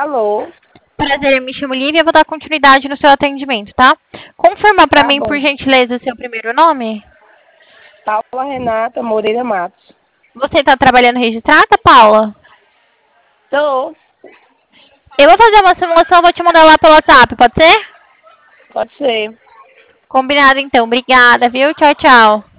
Alô? Prazer, eu me chamo Lívia, vou dar continuidade no seu atendimento, tá? Confirma pra Tá mim, por bom. gentileza, o seu primeiro nome. Paula Renata Moreira Matos. Você tá trabalhando registrada, Paula? Tô. Eu vou fazer uma simulação, vou te mandar lá pelo WhatsApp, pode ser? Pode ser. Combinado então, obrigada, viu? Tchau, tchau.